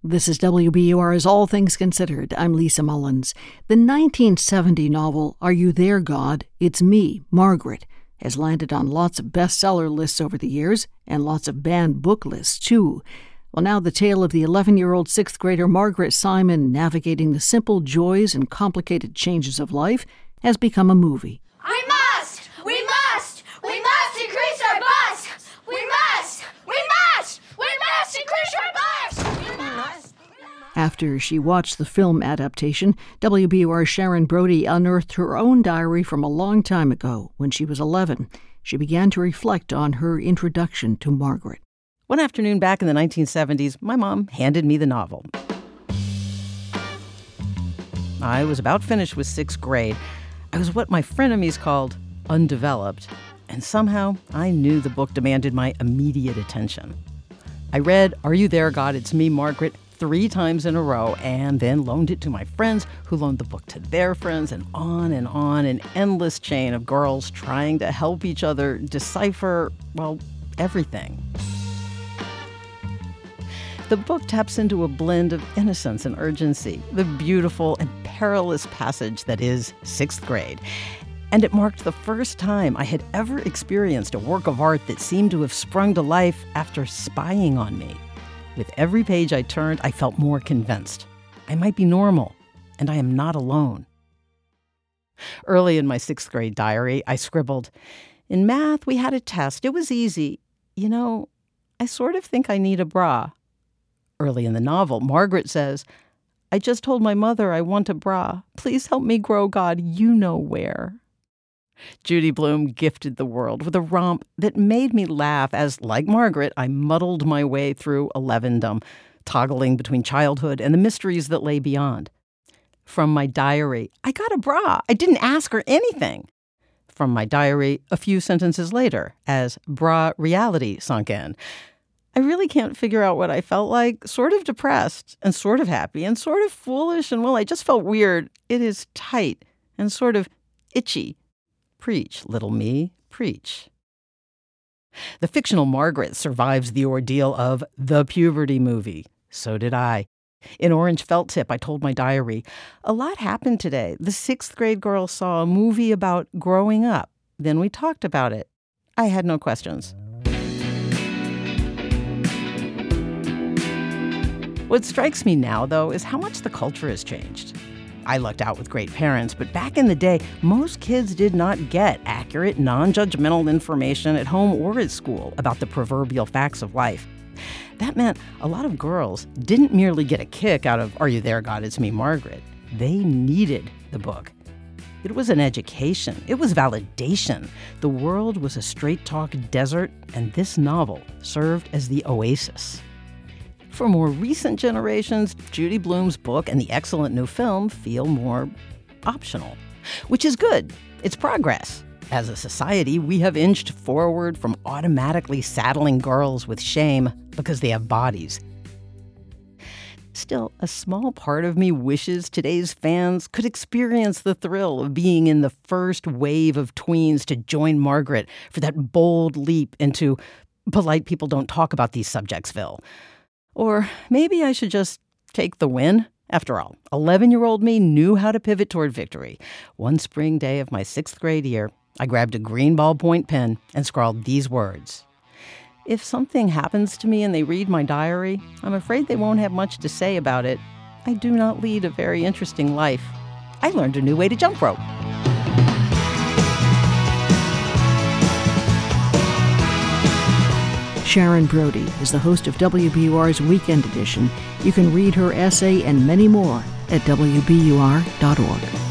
This is WBUR's All Things Considered. I'm Lisa Mullins. The 1970 novel, Are You There, God? It's Me, Margaret, has landed on lots of bestseller lists over the years, and lots of banned book lists, too. Well, now the tale of the 11-year-old sixth grader Margaret Simon navigating the simple joys and complicated changes of life has become a movie. We must increase our bus! We must increase our bus! After she watched the film adaptation, WBUR's Sharon Brody unearthed her own diary from a long time ago when she was 11. She began to reflect on her introduction to Margaret. One afternoon back in the 1970s, my mom handed me the novel. I was about finished with sixth grade. I was what my frenemies called undeveloped, and somehow I knew the book demanded my immediate attention. I read Are You There, God? It's Me, Margaret 3 times in a row, and then loaned it to my friends who loaned the book to their friends, and on, an endless chain of girls trying to help each other decipher, well, everything. The book taps into a blend of innocence and urgency, the beautiful and perilous passage that is sixth grade. And it marked the first time I had ever experienced a work of art that seemed to have sprung to life after spying on me. With every page I turned, I felt more convinced. I might be normal, and I am not alone. Early in my sixth grade diary, I scribbled, "In math, we had a test. It was easy. You know, I sort of think I need a bra." Early in the novel, Margaret says, "I just told my mother I want a bra. Please help me grow, God, you know where." Judy Blume gifted the world with a romp that made me laugh as, like Margaret, I muddled my way through 11dom, toggling between childhood and the mysteries that lay beyond. From my diary, I got a bra. I didn't ask her anything. From my diary, a few sentences later, as bra reality sunk in, I really can't figure out what I felt like. Sort of depressed and sort of happy and sort of foolish and, well, I just felt weird. It is tight and sort of itchy. Preach, little me, preach. The fictional Margaret survives the ordeal of the puberty movie. So did I. In orange felt tip, I told my diary, "A lot happened today. The sixth grade girl saw a movie about growing up. Then we talked about it. I had no questions." What strikes me now, though, is how much the culture has changed. I lucked out with great parents, but back in the day, most kids did not get accurate, non-judgmental information at home or at school about the proverbial facts of life. That meant a lot of girls didn't merely get a kick out of Are You There, God? It's Me, Margaret. They needed the book. It was an education. It was validation. The world was a straight-talk desert, and this novel served as the oasis. For more recent generations, Judy Blume's book and the excellent new film feel more optional, which is good. It's progress. As a society, we have inched forward from automatically saddling girls with shame because they have bodies. Still, a small part of me wishes today's fans could experience the thrill of being in the first wave of tweens to join Margaret for that bold leap into polite people don't talk about these subjectsville. Or maybe I should just take the win. After all, 11-year-old me knew how to pivot toward victory. One spring day of my sixth grade year, I grabbed a green ballpoint pen and scrawled these words. If something happens to me and they read my diary, I'm afraid they won't have much to say about it. I do not lead a very interesting life. I learned a new way to jump rope. Sharon Brody is the host of WBUR's Weekend Edition. You can read her essay and many more at WBUR.org.